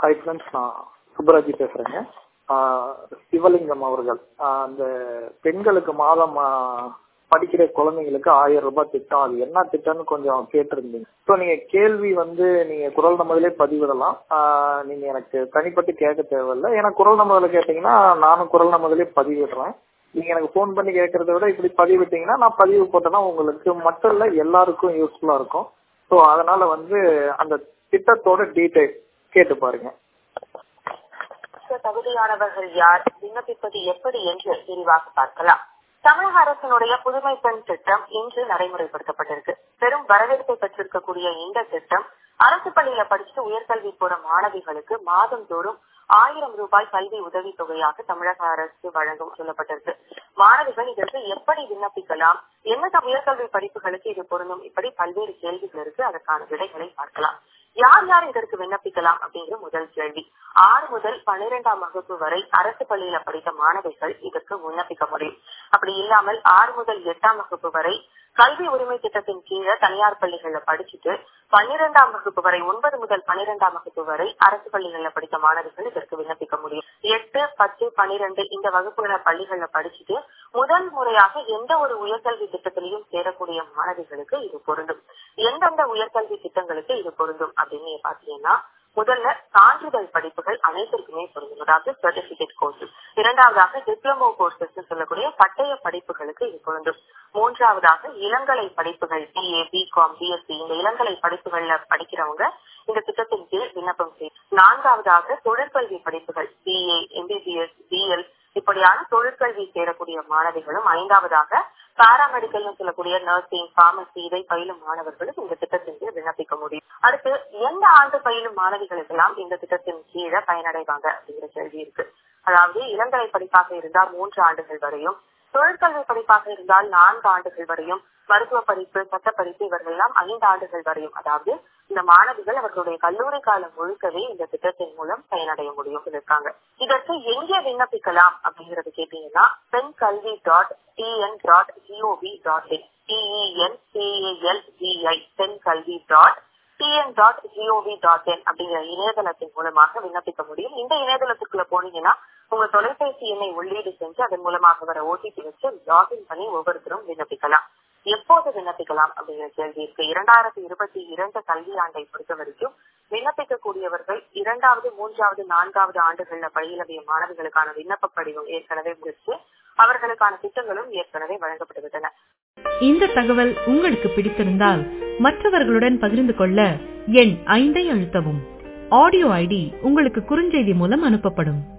Hi friends, நான் சுப்பராஜி பேசுறேங்க. சிவலிங்கம் அவர்கள் அந்த பெண்களுக்கு மாதம் படிக்கிற குழந்தைங்களுக்கு 1000 ரூபாய் திட்டம், அது என்ன திட்டம்னு கொஞ்சம் கேட்டிருந்தீங்க. ஸோ நீங்க கேள்வி நீங்க குரல் நம்பதிலே பதிவிடலாம். நீங்க எனக்கு தனிப்பட்டு கேட்க தேவையில்லை. ஏன்னா குரல் நம்பதில கேட்டீங்கன்னா நானும் குரல் நம்பதிலே பதிவிடுறேன். நீங்க எனக்கு போன் பண்ணி கேட்கறத விட இப்படி பதிவிட்டீங்கன்னா நான் பதிவு போட்டேன்னா உங்களுக்கு மட்டும் இல்ல எல்லாருக்கும் யூஸ்ஃபுல்லா இருக்கும். ஸோ அதனால அந்த திட்டத்தோட டீடைல் கேட்டு பாருங்க. தகுதியானவர்கள் யார், விண்ணப்பிப்பது எப்படி என்று விரிவாக பார்க்கலாம். தமிழக அரசினுடைய புதுமை பெண் திட்டம் இன்று நடைமுறைப்படுத்தப்பட்டிருக்கு. பெரும் வரவேற்பை பெற்றிருக்கக்கூடிய இந்த திட்டம் அரசு பள்ளியில படிச்சுட்டு உயர்கல்வி போற மாணவிகளுக்கு மாதந்தோறும் 1000 ரூபாய் கல்வி உதவி தொகையாக தமிழக அரசு வழங்கும் சொல்லப்பட்டிருக்கு. மாணவிகள் இதற்கு எப்படி விண்ணப்பிக்கலாம், என்ன உயர்கல்வி படிப்புகளுக்கு இது பொருந்தும், இப்படி பல்வேறு கேள்விகள் இருக்கு. அதற்கான விடைகளை பார்க்கலாம். யார் யார் இதற்கு விண்ணப்பிக்கலாம் அப்படிங்கிற முதல் கேள்வி. 6 முதல் 12ஆம் வகுப்பு வரை அரசு பள்ளியில படித்த மாணவிகள் இதற்கு விண்ணப்பிக்க முடியும். அப்படி இல்லாமல் 6 முதல் 8ஆம் வகுப்பு வரை கல்வி உரிமை திட்டத்தின் கீழே தனியார் பள்ளிகள்ல படிச்சுட்டு 12ஆம் வகுப்பு வரை 9 முதல் 12ஆம் வகுப்பு வரை அரசு பள்ளிகள்ல படித்த மாணவிகள் இதற்கு விண்ணப்பிக்க முடியும். 8, 10, 12 இந்த வகுப்புகள பள்ளிகள்ல படிச்சுட்டு முதல் முறையாக எந்த ஒரு உயர்கல்வி திட்டத்திலையும் சேரக்கூடிய மாணவிகளுக்கு இது பொருந்தும். எந்தெந்த உயர்கல்வி திட்டங்களுக்கு இது பொருந்தும் அப்படின்னு பாத்தீங்கன்னா, முதல்ல சான்றிதழ் படிப்புகள் அனைத்திற்குமே பொருந்தும், அதாவது சர்டிபிகேட் கோர்சஸ். இரண்டாவதாக டிப்ளமோ கோர்சஸ் சொல்லக்கூடிய பட்டய படிப்புகளுக்கு இது பொருந்தும். மூன்றாவதாக இளங்கலை படிப்புகள் BA, BCom, BSc இந்த இளங்கலை படிப்புகள்ல படிக்கிறவங்க இந்த திட்டத்தின் கீழ் விண்ணப்பம் செய்யும். நான்காவதாக தொழிற்கல்வி படிப்புகள் BA, MBBS, BL இப்படியான தொழிற்கல்வி சேரக்கூடிய மாணவிகளும். ஐந்தாவதாக பாராமெடிக்கல் சொல்லக்கூடிய நர்சிங், பார்மசி இதை பயிலும் மாணவர்களும் இந்த திட்டத்தின் கீழ் விண்ணப்பிக்க முடியும். அடுத்து எந்த ஆண்டு பயிலும் மாணவிகளுக்கெல்லாம் இந்த திட்டத்தின் கீழே பயனடைவாங்க அப்படிங்கிற கேள்வி இருக்கு. அதாவது இளங்கலை படிப்பாக இருந்தால் 3 ஆண்டுகள் வரையும், தொழிற்கல்வி படிப்பாக இருந்தால் 4 ஆண்டுகள் வரையும், மருத்துவ படிப்பு, சட்ட படிப்பு இவர்கள் எல்லாம் 5 ஆண்டுகள் வரையும். அதாவது இந்த மாணவிகள் அவர்களுடைய கல்லூரி காலம் முழுக்கவே இந்த திட்டத்தின் மூலம் பயனடைய முடியும் இருக்காங்க. இதற்கு எங்கே விண்ணப்பிக்கலாம் அப்படிங்கறது கேட்டீங்கன்னா, pencalvi.tn.gov.in PENCALVI pencalvi.tn.gov.in அப்படிங்கிற இணையதளத்தின் மூலமாக விண்ணப்பிக்க முடியும். இந்த இணையதளத்துக்குள்ள போனீங்கன்னா உங்க தொலைபேசி எண்ணை உள்ளீடு செஞ்சு அதன் மூலமாக வர OTP வச்சு லாகின் பண்ணி ஒவ்வொருத்தரும் விண்ணப்பிக்கலாம். எப்போது விண்ணப்பிக்கலாம் அப்படிங்கிற கேள்வி இருக்கு. 2022 கல்வியாண்டை பொறுத்த வரைக்கும் விண்ணப்பிக்கக்கூடியவர்கள் 2வது, 3வது, 4வது ஆண்டுகள்ல பயிலவிய மாணவிகளுக்கான விண்ணப்ப படிவம் ஏற்கனவே முடிச்சு அவர்களுக்கான திட்டங்களும் ஏற்கனவே வழங்கப்பட்டுவிட்டன. இந்த தகவல் உங்களுக்கு பிடித்திருந்தால் மற்றவர்களுடன் பகிர்ந்து கொள்ள எண் 5 அழுத்தவும். ஆடியோ ஐடி உங்களுக்கு குறுஞ்செய்தி மூலம் அனுப்பப்படும்.